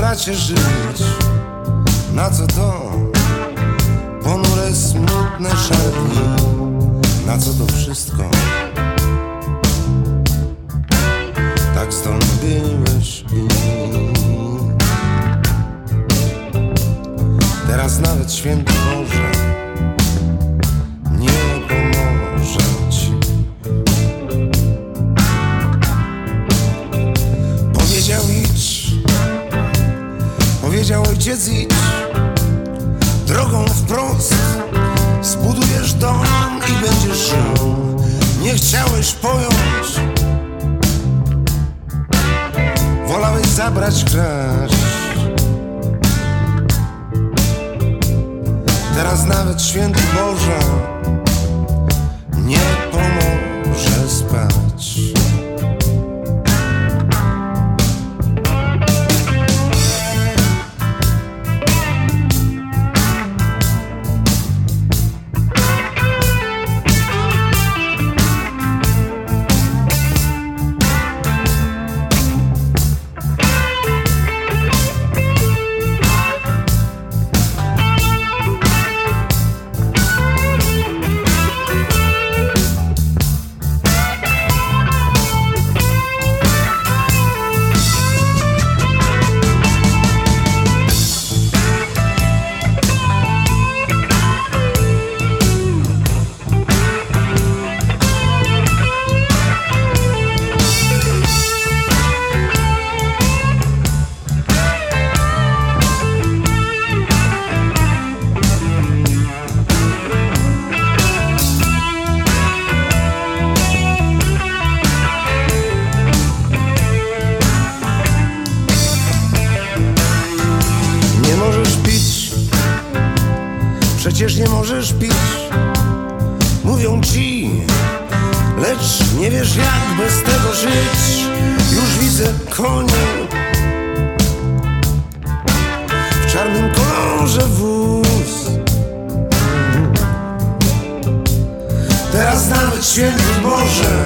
bracie, żyć. Na co to? Ponure, smutne, szare dni. Na co to wszystko? Tak zdolny byłeś i teraz nawet święty Boże nie pomoże ci. Powiedział idź, powiedział ojciec idź drogą wprost, zbudujesz dom i będziesz żył. Nie chciałeś pojąć, wolałeś zabrać, kraść. Teraz nawet święty Boże nie pomoże spać. Przecież nie możesz pić, mówią ci, lecz nie wiesz jak bez tego żyć. Już widzę konie w czarnym kolorze wóz. Teraz nawet święty Boże